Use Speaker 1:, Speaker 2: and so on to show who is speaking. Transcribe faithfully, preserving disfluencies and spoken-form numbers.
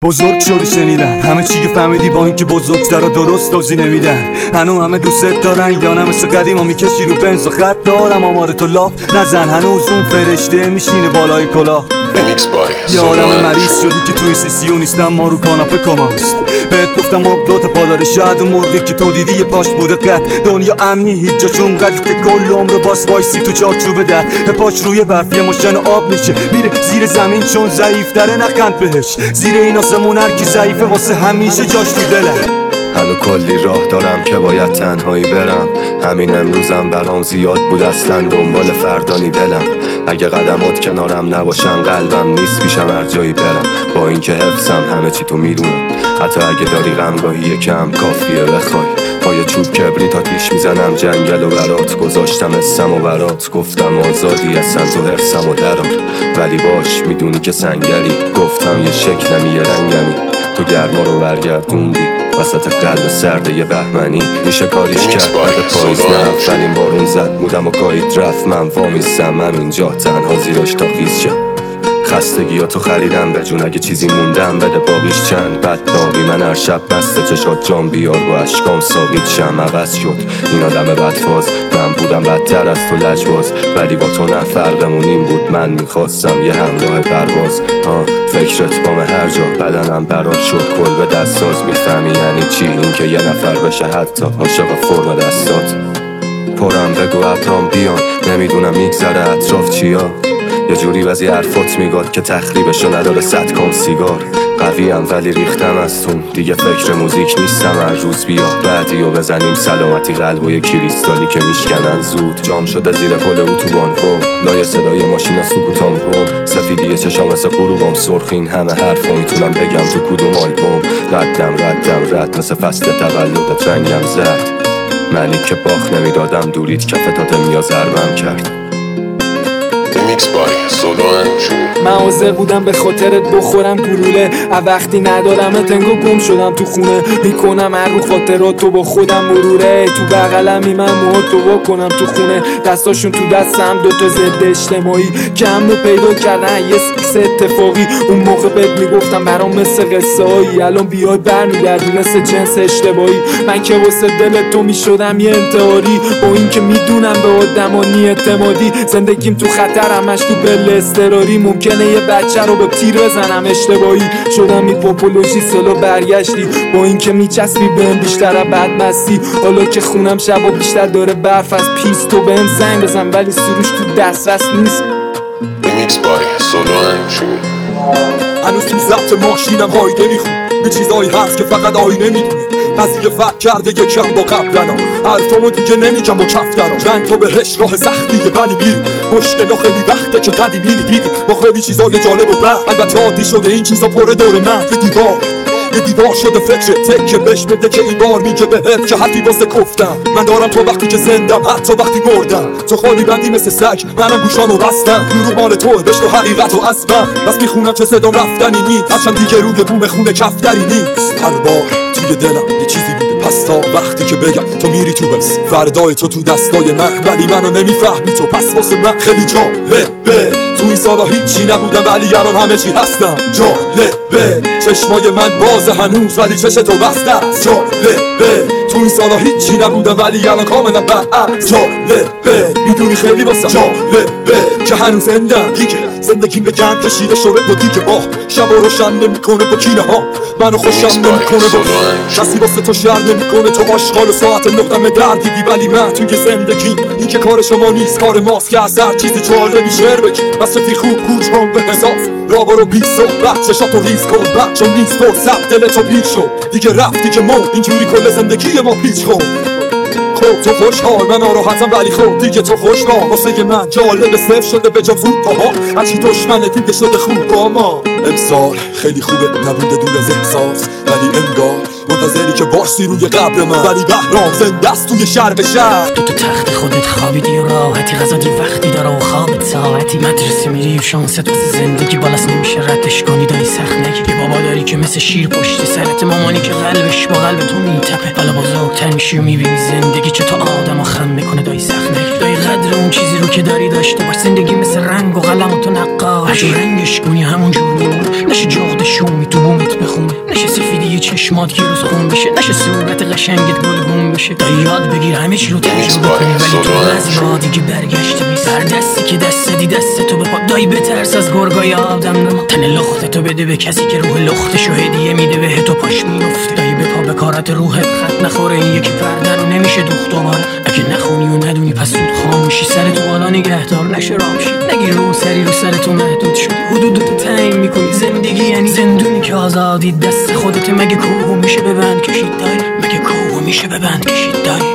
Speaker 1: بزرگ شدی شنیدن همه چی که فهمیدی، با اینکه بزرگترا درست توضیح نمیدن. هنو همه دوست دارن یا نه مثل قدیما میکشی رو بنز و خط دارم آمار تو لاف نزن. هنوز اون فرشته میشینه بالای کلاه. یه آدم مریض شدی که توی سیسیو نیستم، ما رو کاناپه کماست. بهت گفتم ما دوتا پاداره، شاید اون مرغی که تو دیدی یه پاش بوده قد. دنیا امنی هیچ جا چون قد که کل عمر باس وایسی تو چارچوب در. به پاش روی برف یه مشن آب میشه، میره زیر زمین چون ضعیف داره نخند بهش. زیر این آسمون هر کی ضعیفه واسه همیشه جاش تو دله.
Speaker 2: هنو کلی راه دارم که باید تنهایی برم. همین امروزم برام زیاد بود، اصلا دنبال فردانی دلم. اگه قدمات کنارم نباشن قلبم نیست پیشم هر جایی برم. با اینکه حفظم همه چی تو میدونم، حتی اگه داری غمگاهی کم کافیه بخوای. با یه چوب کبریت آتیش میزنم جنگل و برات. گذاشتم اسم و برات، گفتم آزادی اصلا تو حرسم و درار. ولی باش میدونی که سنگری، گفتم یه شکلمی یه رنگمی. تو گرما رو برگردوندی وسط قلب سرده یه بهمنی. میشه کاریش کرد بعد پاییز نه اولین بارون زد مودم و گاهید رفت. من وامیستم همینجا تنها زیرش تا خیز شم. خستگیاتو خریدم به جون، اگه چیزی موندم بده باقیش چند. بدنامی من هر شب بسته چشات جام بیار با اشکام ساقید شم. عوض شد این آدم بدفاز، من بودم بدتر از تو لجباز. ولی با تو نه فرقمون این بود، من میخواستم یه همراه پرواز. ها فکرت بام هر جا بدنم برات شد کل به دستاز. میفهمی یعنی چی این که یه نفر بشه حتی عاشق فرم دستات. پرم بگو ابرام بیان، نمیدونم میگذره اطراف چیا. یه جوری وزی حرفات میگاد که تخریبشو نداره صد کام سیگار. قویم ولی ریختم از تون، دیگه فکر موزیک نیستم. هر روز بیا بعدی و بزنیم سلامتی قلب و یه کریستالی که میشکنن زود. جام شده زیر پل اتوبان و لای صدای ماشینا سکوتام هم. سفیدی چشام مثل غروبام سرخ، این همه حرفا میتونم بگم تو کدوم آلبوم. ردم ردم رد مثل فصل تولدت رنگم زد. منی که باخ نمیدادم دوریت کفتات میا ضربم کرد.
Speaker 3: من حاضر بودم به خاطرت بخورم گلوله. وقتی ندارم تنگو گم شدم تو خونه. میکنم هر رو خاطرات تو با خودم مروره. تو بغلمی من موهات تو بکنم تو خونه. دستاشون تو دستم دوتا ضد اجتماعی که همو پیدا کردن یه سکس اتفاقی. اون موقع بهت میگفتم برام مثل قصه هایی، الان بیاد برمیگردی مثل جنس اشتباهی. من که واسه دل تو میشدم یه انتحاری، با این که میدونم به آدمانی اعتمادی. زندگیم تو خطر همش تو بل استراری. ممکنه یه بچه رو با تیر بزنم اشتباهی. شدم این پاپولوژی سلو برگشتی، با این که میچسبی بهم بیشتر از بدمستی. حالا که خونم شبا بیشتر داره برف از پیس، تو بهم زنگ بزن ولی سروش تو دسترس نیست.
Speaker 4: هنوز تو ضبط ماشینم هایده میخون به چیزایی هست که فقط آینه میدونه. قضیه فرق کرده یکم با قبلنا، حرفامو دیگه نمیگم با کفترا. جنگ تو بهش راه سختیه ولی میری، مشکلا خیلی وقته که قدیمی دیدی. با خیلی چیزای جالب و بد البته عادی شده این چیزا پره دور من. یه دیوار یه دیوار شده فکر تکه بهش بده که این بار میگه بهت که حرفی واسه گفتم. من دارم تو وقتی که زندم حتی وقتی مردم. تو خالی بندی مثل سگ منم گوشامو بستم. رو مال توه بشنو حقیقت و اصلا بس میخونم که صدام رفتنی نیست. هرچند دیگه روی بوم خونه کفتری نیست. هر بار توی دلم یه چیزی بوده، پس تا وقتی که بگم تو میری تو بس فردای تو تو دستای من. ولی منو نمیفهمی تو، پس واسه من خیلی جالبه. تو این سالا هیچی نبودم ولی الان همه چی هستم. جالبه چشمای من باز هنوز ولی چش تو بسته است. جالبه تو این سالا هیچی نبودم ولی الان کاملا برعکس. جالبه میدونی خیلی واسه جالبه که هنوز زندم. دیگه زندگی به جنگ کشیده شده با دیگه با شب و روشن نمیکنه با کینه ها. منو خوشم نمیکنه با کسی واسه تو شهر نمیکنه. تو آشغال و ساعت نقطم دردیدی ولی من توی زندگی این که کار شما نیست کار ماست که از هر چیزی جالبی شعر بگی. بس فی خوب کوچ هم به حساس را برو بیست صحبت چشاتو ریز کن بد چون نیست فرصت دلتو پیر شد دیگه رفتی که مو اینجوری کل زندگی ما پیچ کن. خب تو خوشحال من ناراحتم ولی خب دیگه تو خوشحال. واسه من جالب صفر شده به جا فوت ها. هرچی دشمنه دیگه شده خوب با ما. امسال خیلی خوبه نبوده دور از احساس ولی انگار منتظری که باشی روی قبر من. ولی بهرام زنده است توی شرق شهر.
Speaker 5: تو تو تخت خودت خوابیدی و راحتی، غذا دیر وقتی داره و خوابت ساعتی. مدرسه میری و شانست واسه زندگی بالاست نمیشه ردش کنی. دایی سخت نگی یه بابا داری که مثل شیر پشت سرت، مامانی که قلبش با قلب تو میتپه. حالا بزرگتر میشی و میبینی زندگی چه تو آدم و خم میکنه. دایی سخت نگی دایی قدر اون چیزی رو که داری داشته باش. زندگی مثل رنگ و قلم و تو نقاش، رنگش کنی همون جور نشه جغد شومی تو بومت بخون. چشمات یه روز خون بشه، نشه صورت قشنگت گلگون بشه. دایی یاد بگیر همه چی رو تجربه کنی، ولی تو از یادی که برگشته نیست. هر دستی که دست دی دست تو بپا. دایی بترس از گرگای آدم نما، تن لخت تو بده به کسی که روح لختشو هدیه میده به تو پاش میفته. دایی بپا به کارات روحت خط نخوره، این یکی پرده رو نمیشه دوخت دوباره. اگه نخونی و ندونی پس زود خاموشی، سر تو بالا نگهدار نشه رامشی. نگیر رو سری رو سر تو محدود شد، حدودتو تعیین میکنی. زندگی یعنی زندونی که آزادی دست خودت. مگه کوه میشه ببند کشید دایی، مگه کوه میشه ببند کشید دایی.